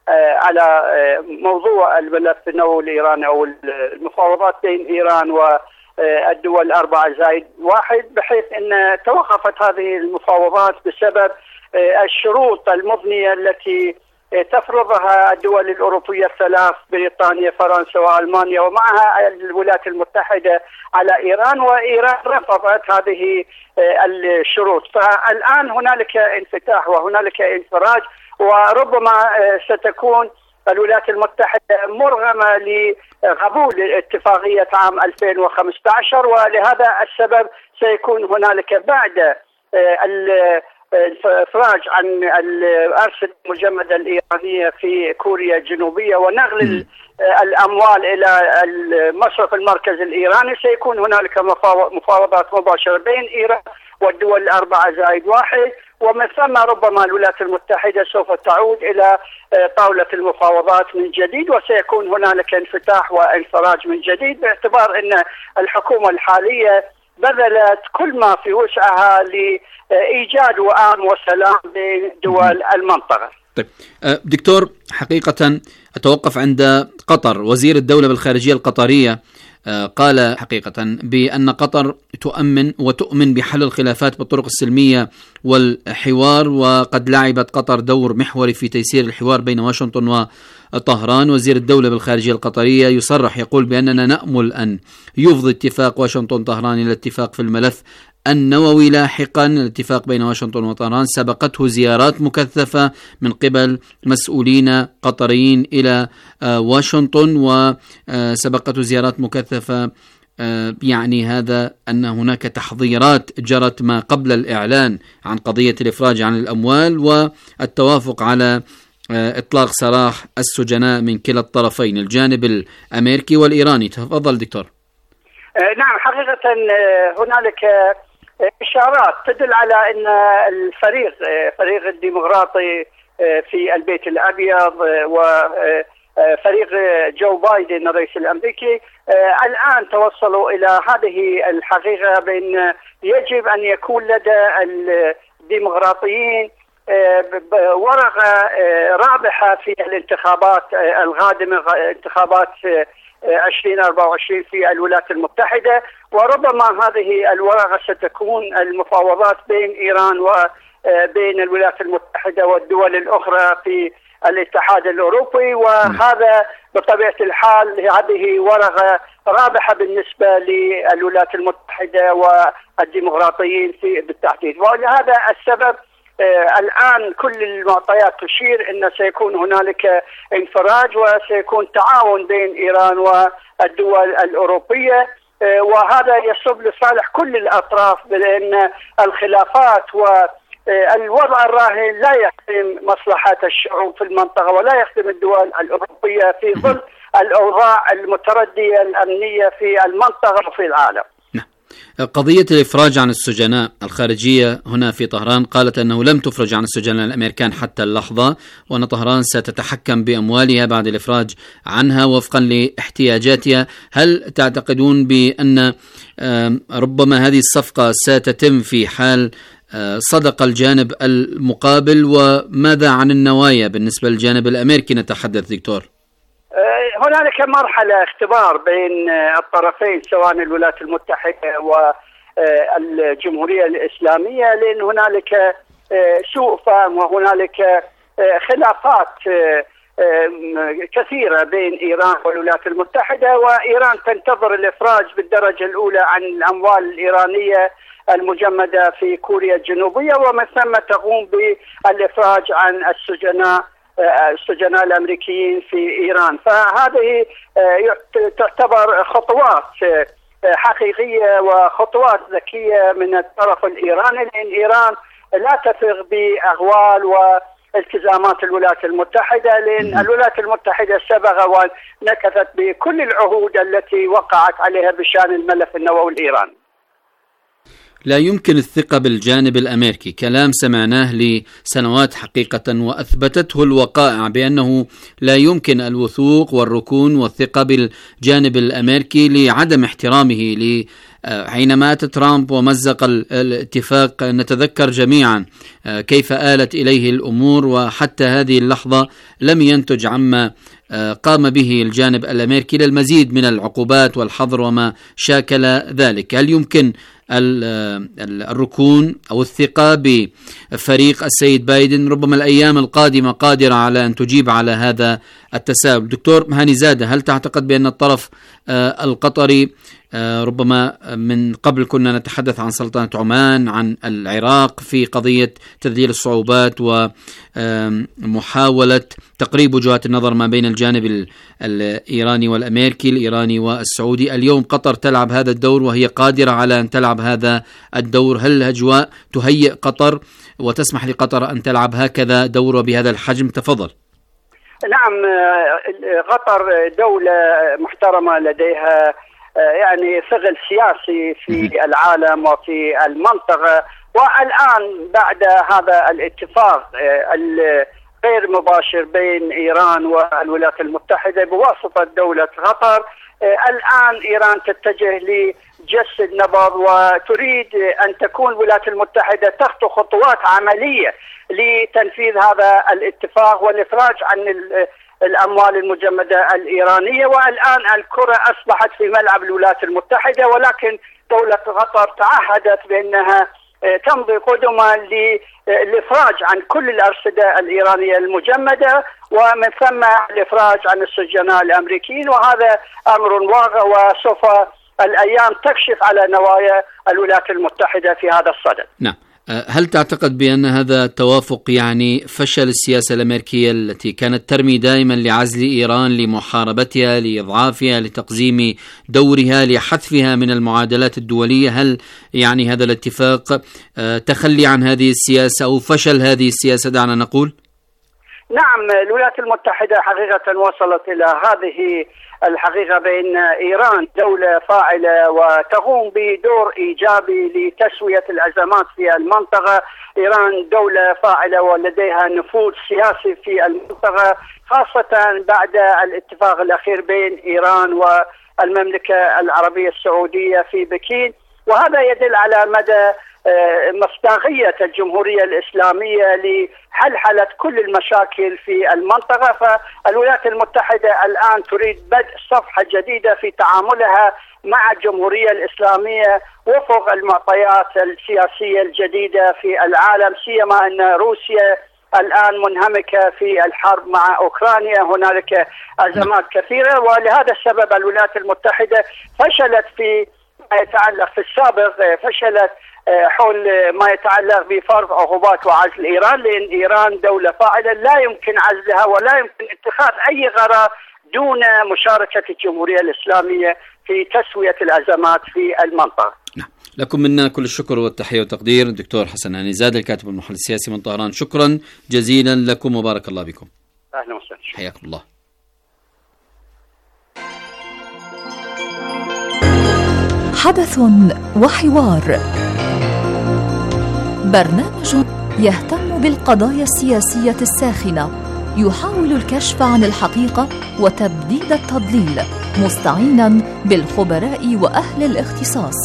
على موضوع الملف النووي الإيراني أو المفاوضات بين إيران والدول أربعة زائد واحد، بحيث أن توقفت هذه المفاوضات بسبب الشروط المضنية التي تفرضها الدول الأوروبية الثلاث، بريطانيا فرنسا وألمانيا ومعها الولايات المتحدة على إيران، وإيران رفضت هذه الشروط. فالآن هنالك انفتاح وهنالك انفراج، وربما ستكون الولايات المتحدة مرغمة لقبول اتفاقية عام ألفين وخمسة عشر، ولهذا السبب سيكون هنالك بعد الافراج عن الأرصدة المجمدة الإيرانية في كوريا الجنوبية ونقل الأموال إلى المصرف المركزي الإيراني، سيكون هنالك مفاوضات مباشرة بين إيران والدول الأربعة زائد واحد، ومن ثم ربما الولايات المتحدة سوف تعود إلى طاولة المفاوضات من جديد، وسيكون هنالك انفتاح وانفراج من جديد، باعتبار أن الحكومة الحالية بذلت كل ما في وسعها لإيجاد وأمن وسلام بين دول المنطقة. طيب دكتور، حقيقة أتوقف عند قطر. وزير الدولة بالخارجية القطرية قال حقيقة بأن قطر تؤمن وتؤمن بحل الخلافات بالطرق السلمية والحوار، وقد لعبت قطر دور محوري في تيسير الحوار بين واشنطن وطهران. وزير الدولة بالخارجية القطرية يصرح يقول بأننا نأمل أن يفضي اتفاق واشنطن طهران إلى اتفاق في الملف النووي لاحقا. الاتفاق بين واشنطن وطهران سبقته زيارات مكثفة من قبل مسؤولين قطريين إلى واشنطن، وسبقته زيارات مكثفة، يعني هذا أن هناك تحضيرات جرت ما قبل الإعلان عن قضية الإفراج عن الأموال والتوافق على إطلاق سراح السجناء من كلا الطرفين، الجانب الأمريكي والإيراني. تفضل دكتور. نعم، حقيقة هنالك إشارات تدل على أن الفريق فريق الديمقراطي في البيت الأبيض وفريق جو بايدن الرئيس الأمريكي الآن توصلوا إلى هذه الحقيقة، بأن يجب أن يكون لدى الديمقراطيين ورقة رابحة في الانتخابات القادمة، انتخابات عشرين أربعة وعشرين في الولايات المتحدة، وربما هذه الورقة ستكون المفاوضات بين إيران وبين الولايات المتحدة والدول الأخرى في الاتحاد الأوروبي، وهذا بطبيعة الحال هذه ورقة رابحة بالنسبة للولايات المتحدة والديمقراطيين في بالتحديد. ولهذا السبب الآن كل المعطيات تشير أن سيكون هنالك انفراج وسيكون تعاون بين إيران والدول الأوروبية، وهذا يصب لصالح كل الأطراف، لأن الخلافات والوضع الراهن لا يخدم مصلحة الشعوب في المنطقة ولا يخدم الدول الأوروبية في ظل الأوضاع المتردية الأمنية في المنطقة وفي العالم. قضية الإفراج عن السجناء، الخارجية هنا في طهران قالت أنه لم تفرج عن السجناء الأمريكان حتى اللحظة، وأن طهران ستتحكم بأموالها بعد الإفراج عنها وفقا لاحتياجاتها. هل تعتقدون بأن ربما هذه الصفقة ستتم في حال صدق الجانب المقابل؟ وماذا عن النوايا بالنسبة للجانب الأمريكي نتحدث دكتور؟ هنالك مرحلة اختبار بين الطرفين سواء الولايات المتحدة والجمهورية الإسلامية، لأن هنالك سوء فهم وهنالك خلافات كثيرة بين إيران والولايات المتحدة، وإيران تنتظر الإفراج بالدرجة الأولى عن الأموال الإيرانية المجمدة في كوريا الجنوبية، ومن ثم تقوم بالإفراج عن السجناء السجناء الأمريكيين في إيران. فهذه تعتبر خطوات حقيقية وخطوات ذكية من الطرف الإيراني، لأن إيران لا تثق بأغوال والتزامات الولايات المتحدة، لأن الولايات المتحدة سبق ونكثت بكل العهود التي وقعت عليها بشأن الملف النووي الإيراني. لا يمكن الثقة بالجانب الأمريكي، كلام سمعناه لسنوات حقيقة، وأثبتته الوقائع بأنه لا يمكن الوثوق والركون والثقة بالجانب الأمريكي لعدم احترامه. حينما أتى ترامب ومزق الاتفاق نتذكر جميعا كيف آلت إليه الأمور، وحتى هذه اللحظة لم ينتج عما قام به الجانب الأمريكي للمزيد من العقوبات والحظر وما شاكل ذلك. هل يمكن الركون أو الثقة بفريق السيد بايدن؟ ربما الأيام القادمة قادرة على أن تجيب على هذا التساؤل. دكتور هاني زادة، هل تعتقد بأن الطرف القطري، ربما من قبل كنا نتحدث عن سلطنة عمان، عن العراق في قضية تذليل الصعوبات ومحاولة تقريب وجهات النظر ما بين الجانب الإيراني والأمريكي، الإيراني والسعودي، اليوم قطر تلعب هذا الدور وهي قادرة على أن تلعب هذا الدور. هل الأجواء تهيئ قطر وتسمح لقطر أن تلعب هكذا دور بهذا الحجم؟ تفضل. نعم، قطر دولة محترمة لديها يعني ثقل سياسي في العالم وفي المنطقة، والآن بعد هذا الاتفاق الغير مباشر بين إيران والولايات المتحدة بواسطة دولة قطر، الآن إيران تتجه لجس النبض وتريد أن تكون الولايات المتحدة تخطو خطوات عملية لتنفيذ هذا الاتفاق والإفراج عن الأموال المجمدة الإيرانية. والآن الكرة أصبحت في ملعب الولايات المتحدة، ولكن دولة قطر تعهدت بأنها تمضي قدما للإفراج عن كل الأرصدة الإيرانية المجمدة، ومن ثم الإفراج عن السجناء الأمريكيين، وهذا أمر واقع وسوف الأيام تكشف على نوايا الولايات المتحدة في هذا الصدد. نعم. هل تعتقد بأن هذا التوافق يعني فشل السياسة الأمريكية التي كانت ترمي دائما لعزل إيران، لمحاربتها، لإضعافها، لتقزيم دورها، لحذفها من المعادلات الدولية؟ هل يعني هذا الاتفاق تخلي عن هذه السياسة أو فشل هذه السياسة دعنا نقول؟ نعم، الولايات المتحدة حقيقة وصلت إلى هذه الحقيقة بأن إيران دولة فاعلة وتقوم بدور إيجابي لتسوية الأزمات في المنطقة. إيران دولة فاعلة ولديها نفوذ سياسي في المنطقة، خاصة بعد الاتفاق الأخير بين إيران والمملكة العربية السعودية في بكين، وهذا يدل على مدى مصداقية الجمهورية الإسلامية لحلحلة كل المشاكل في المنطقة. فالولايات المتحدة الآن تريد بدء صفحة جديدة في تعاملها مع الجمهورية الإسلامية وفق المعطيات السياسية الجديدة في العالم، سيما أن روسيا الآن منهمكة في الحرب مع أوكرانيا، هنالك أزمات كثيرة، ولهذا السبب الولايات المتحدة فشلت في ما يتعلق في السابق، فشلت حول ما يتعلق بفرض عقوبات وعزل إيران، لأن إيران دولة فاعلة لا يمكن عزلها ولا يمكن اتخاذ أي قرار دون مشاركة الجمهورية الإسلامية في تسوية الأزمات في المنطقة. نعم. لكم منا كل الشكر والتحية والتقدير الدكتور حسن هانيزاد الكاتب والمحلل السياسي من طهران. شكرا جزيلا لكم وبارك الله بكم. أهلا وسهلا. حياكم الله. حدث وحوار، برنامج يهتم بالقضايا السياسية الساخنة، يحاول الكشف عن الحقيقة وتبديد التضليل، مستعينا بالخبراء وأهل الاختصاص.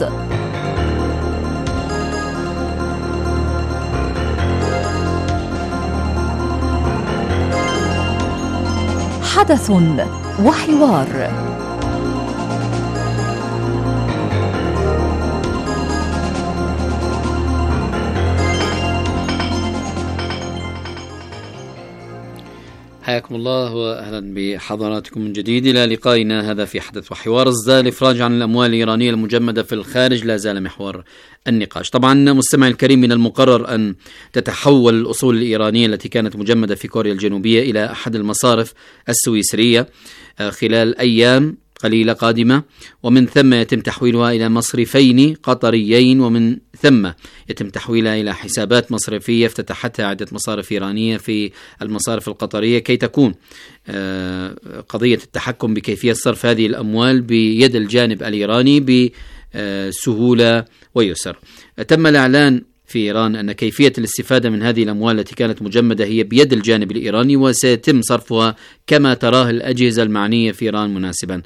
حدث وحوار. حياكم الله وأهلا بحضراتكم من جديد إلى لقائنا هذا في حدث وحوار. ازداد الإفراج عن الأموال الإيرانية المجمدة في الخارج لا زال محور النقاش. طبعا مستمعي الكريم، من المقرر أن تتحول الأصول الإيرانية التي كانت مجمدة في كوريا الجنوبية إلى أحد المصارف السويسرية خلال أيام قليلة قادمة، ومن ثم يتم تحويلها إلى مصرفين قطريين، ومن ثم يتم تحويلها إلى حسابات مصرفية افتتحتها عدة مصارف إيرانية في المصارف القطرية، كي تكون قضية التحكم بكيفية صرف هذه الأموال بيد الجانب الإيراني بسهولة ويسر. تم الإعلان في إيران أن كيفية الاستفادة من هذه الأموال التي كانت مجمدة هي بيد الجانب الإيراني، وسيتم صرفها كما تراه الأجهزة المعنية في إيران مناسبا.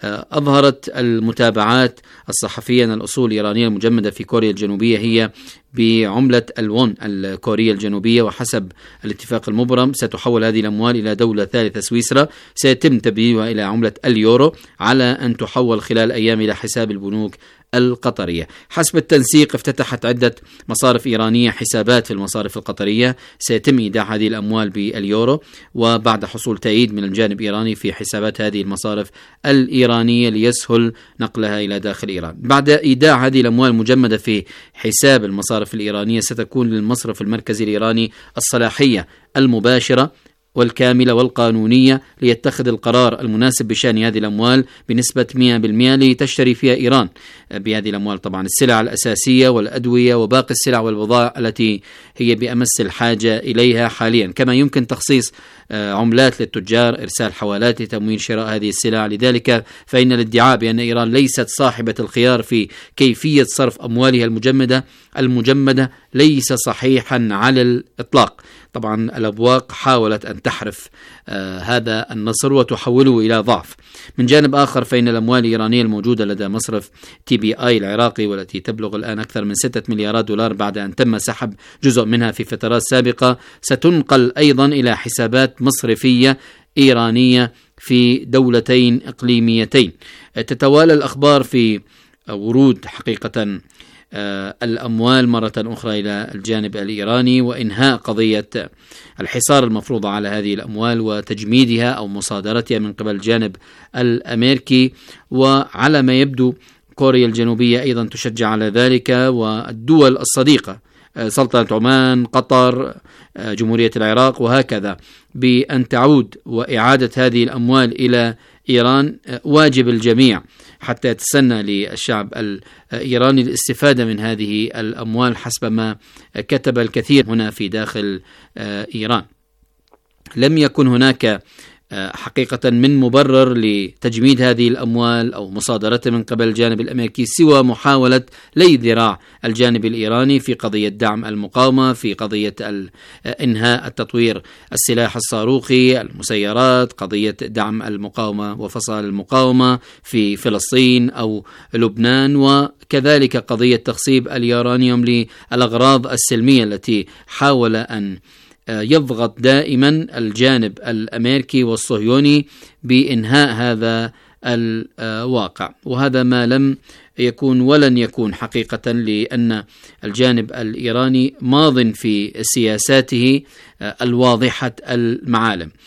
أظهرت المتابعات الصحفية أن الأصول الإيرانية المجمدة في كوريا الجنوبية هي بعملة الوون الكورية الجنوبية، وحسب الاتفاق المبرم ستحول هذه الأموال إلى دولة ثالثة سويسرا، سيتم تبديلها إلى عملة اليورو على أن تحول خلال أيام إلى حساب البنوك القطرية. حسب التنسيق افتتحت عدة مصارف إيرانية حسابات في المصارف القطرية، سيتم إيداع هذه الأموال باليورو، وبعد حصول تأييد من الجانب الإيراني في حسابات هذه المصارف الإيرانية ليسهل نقلها إلى داخل إيران. بعد إيداع هذه الأموال المجمدة في حساب المصارف الإيرانية، ستكون للمصرف المركزي الإيراني الصلاحية المباشرة والكاملة والقانونية ليتخذ القرار المناسب بشأن هذه الأموال بنسبة مئة بالمئة لتشتري فيها إيران بهذه الأموال طبعا السلع الأساسية والأدوية وباقي السلع والبضائع التي هي بأمس الحاجة إليها حاليا. كما يمكن تخصيص عملات للتجار، إرسال حوالات لتمويل شراء هذه السلع. لذلك فإن الادعاء بأن إيران ليست صاحبة الخيار في كيفية صرف أموالها المجمدة المجمدة ليس صحيحا على الإطلاق. طبعا الأبواق حاولت أن تحرف آه هذا النصر وتحوله إلى ضعف. من جانب آخر فإن الأموال الإيرانية الموجودة لدى مصرف تي بي آي العراقي والتي تبلغ الآن أكثر من ستة مليارات دولار بعد أن تم سحب جزء منها في فترات سابقة، ستنقل أيضا إلى حسابات مصرفية إيرانية في دولتين إقليميتين. تتوالى الأخبار في ورود حقيقة الأموال مرة أخرى إلى الجانب الإيراني وإنهاء قضية الحصار المفروض على هذه الأموال وتجميدها أو مصادرتها من قبل الجانب الأمريكي. وعلى ما يبدو كوريا الجنوبية أيضا تشجع على ذلك، والدول الصديقة سلطنة عمان، قطر، جمهورية العراق وهكذا، بأن تعود وإعادة هذه الأموال إلى إيران. واجب الجميع حتى يتسنى للشعب الإيراني الاستفادة من هذه الأموال حسب ما كتب الكثير هنا في داخل إيران. لم يكن هناك حقيقة من مبرر لتجميد هذه الأموال أو مصادرتها من قبل الجانب الأمريكي سوى محاولة لي ذراع الجانب الإيراني في قضية دعم المقاومة، في قضية إنهاء التطوير السلاح الصاروخي، المسيرات، قضية دعم المقاومة وفصائل المقاومة في فلسطين أو لبنان، وكذلك قضية تخصيب اليورانيوم للأغراض السلمية التي حاول أن يضغط دائما الجانب الأمريكي والصهيوني بإنهاء هذا الواقع. وهذا ما لم يكون ولن يكون حقيقة، لأن الجانب الإيراني ماض في سياساته الواضحة المعالم.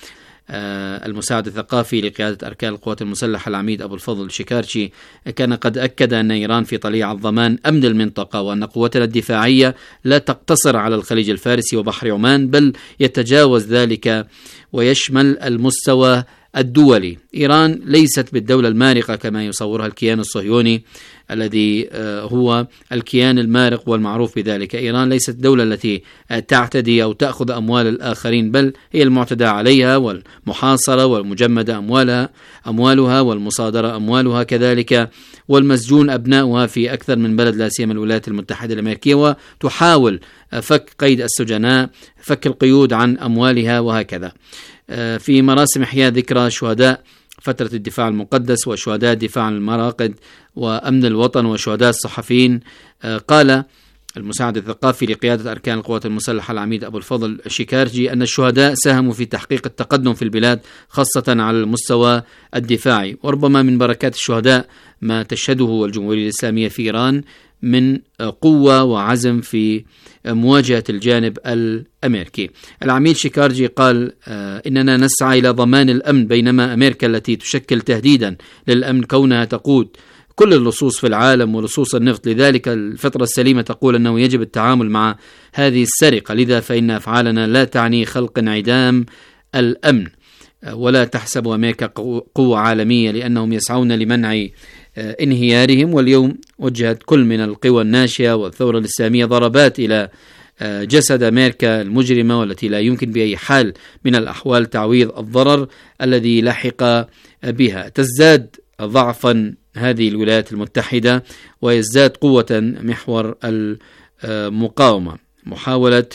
المساعد الثقافي لقيادة أركان القوات المسلحة العميد أبو الفضل شيكارشي كان قد أكد أن إيران في طليعة الضمان أمن المنطقة، وأن قوتنا الدفاعية لا تقتصر على الخليج الفارسي وبحر عمان، بل يتجاوز ذلك ويشمل المستوى الدولي. إيران ليست بالدولة المارقة كما يصورها الكيان الصهيوني الذي هو الكيان المارق والمعروف بذلك. إيران ليست الدولة التي تعتدي أو تأخذ أموال الآخرين، بل هي المعتدى عليها والمحاصرة والمجمدة أموالها أموالها والمصادرة أموالها كذلك، والمسجون أبناؤها في أكثر من بلد لا سيما الولايات المتحدة الأمريكية، وتحاول فك قيد السجناء، فك القيود عن أموالها وهكذا. في مراسم إحياء ذكرى شهداء فترة الدفاع المقدس وشهداء الدفاع عن المراقد وأمن الوطن وشهداء الصحفيين، قال المساعد الثقافي لقيادة أركان القوات المسلحة العميد أبو الفضل شيكارجي أن الشهداء ساهموا في تحقيق التقدم في البلاد خاصة على المستوى الدفاعي، وربما من بركات الشهداء ما تشهده الجمهورية الإسلامية في إيران من قوة وعزم في مواجهة الجانب الأمريكي. العميد شيكارجي قال إننا نسعى إلى ضمان الأمن، بينما أمريكا التي تشكل تهديدا للأمن كونها تقود كل اللصوص في العالم ولصوص النفط، لذلك الفطرة السليمة تقول أنه يجب التعامل مع هذه السرقة، لذا فإن أفعالنا لا تعني خلق انعدام الأمن، ولا تحسب أمريكا قوة عالمية لأنهم يسعون لمنع انهيارهم. واليوم وجهت كل من القوى الناشئة والثورة الإسلامية ضربات إلى جسد أمريكا المجرمة، والتي لا يمكن بأي حال من الأحوال تعويض الضرر الذي لحق بها. تزداد ضعفا هذه الولايات المتحدة ويزداد قوة محور المقاومة. محاولة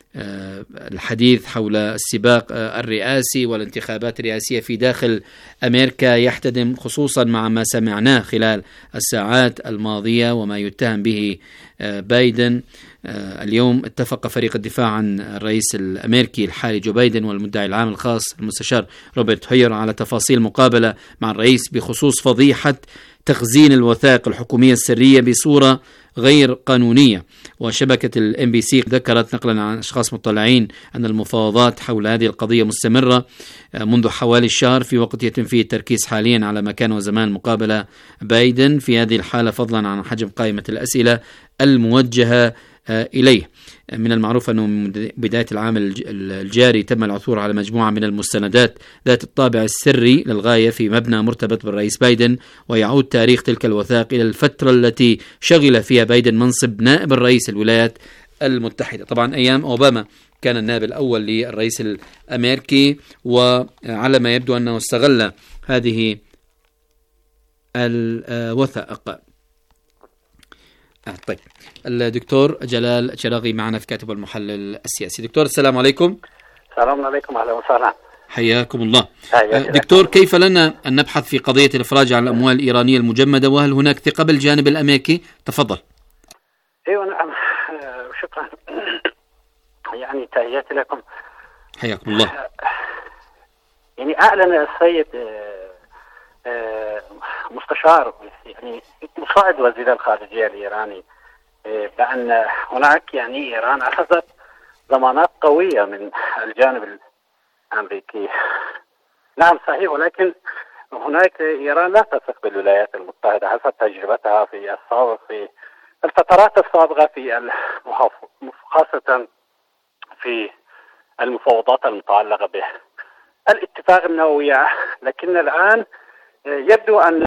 الحديث حول السباق الرئاسي والانتخابات الرئاسية في داخل أمريكا يحتدم خصوصا مع ما سمعناه خلال الساعات الماضية وما يتهم به بايدن. اليوم اتفق فريق الدفاع عن الرئيس الأمريكي الحالي جو بايدن والمدعي العام الخاص المستشار روبرت هوير على تفاصيل مقابلة مع الرئيس بخصوص فضيحة تخزين الوثائق الحكومية السرية بصورة غير قانونية. وشبكة الام بي سي ذكرت نقلا عن أشخاص مطلعين أن المفاوضات حول هذه القضية مستمرة منذ حوالي شهر، في وقت يتم فيه التركيز حاليا على مكان وزمان مقابلة بايدن في هذه الحالة، فضلا عن حجم قائمة الأسئلة الموجهة إليه. من المعروف أنه من بداية العام الجاري تم العثور على مجموعة من المستندات ذات الطابع السري للغاية في مبنى مرتبط بالرئيس بايدن، ويعود تاريخ تلك الوثائق إلى الفترة التي شغل فيها بايدن منصب نائب الرئيس الولايات المتحدة. طبعا أيام أوباما كان النائب الأول للرئيس الأمريكي، وعلى ما يبدو أنه استغل هذه الوثائق. طيب، الدكتور جلال شراغي معنا في كاتب المحلل السياسي. دكتور السلام عليكم. السلام عليكم، أهلا وسهلا. حياكم الله. دكتور، كيف لنا أن نبحث في قضية الإفراج عن الأموال الإيرانية المجمدة، وهل هناك ثقة بالجانب الأمريكي؟ تفضل. ايوه نعم، شكرا. يعني تحياتي لكم. حياكم الله. يعني أعلن السيد مستشار يعني مساعد وزير الخارجية الإيراني بأن هناك يعني إيران أخذت ضمانات قوية من الجانب الأمريكي. نعم صحيح، ولكن هناك إيران لا تثق بالولايات المتحدة حسب تجربتها في السابق في الفترات السابقة في المحافظ خاصة في المفاوضات المتعلقة به الاتفاق النووي. لكن الآن يبدو أن